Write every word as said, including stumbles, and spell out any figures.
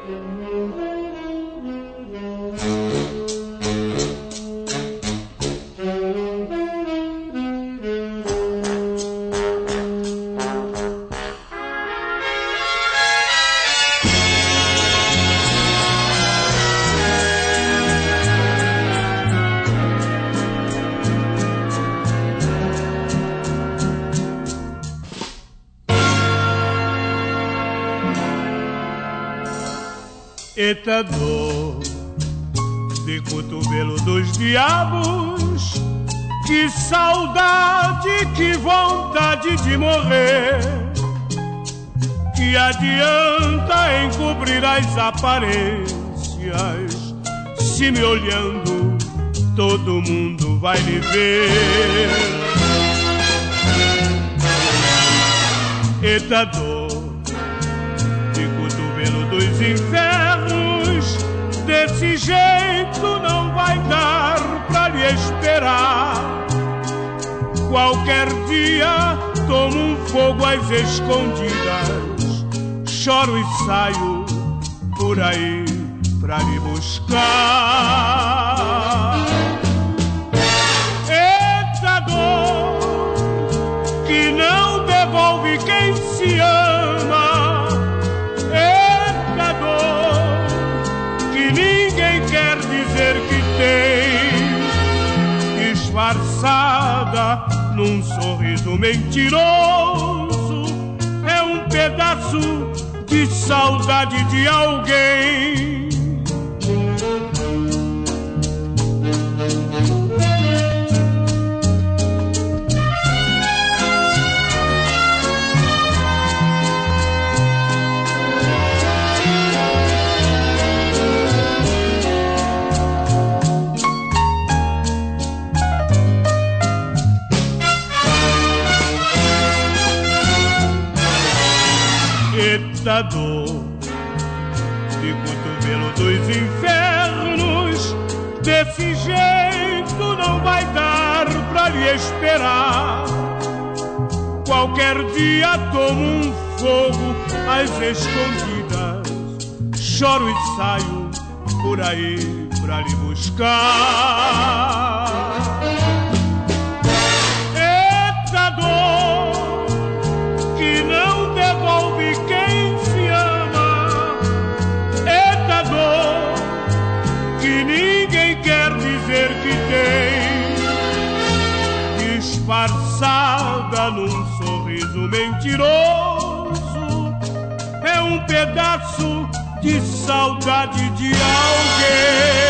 Eita dor de cotovelo dos diabos, que saudade, que vontade de morrer. Que adianta encobrir as aparências, se me olhando todo mundo vai me ver. Eita dor de cotovelo dos infernos, desse jeito não vai dar pra lhe esperar. Qualquer dia tomo um fogo às escondidas, choro e saio por aí pra lhe buscar. Eita dor que não devolve quem se ama, eita dor que ninguém quer dizer que tem, disfarçada num sorriso mentiroso, é um pedaço de saudade de alguém. Eita dor de cotovelo dos infernos, desse jeito não vai dar pra lhe esperar. Qualquer dia tomo um fogo às escondidas, choro e saio por aí pra lhe buscar. Eita dor que não devolve quem se ama, eita dor que ninguém quer dizer que tem, disfarçada num sorriso mentiroso, é um pedaço de saudade de alguém.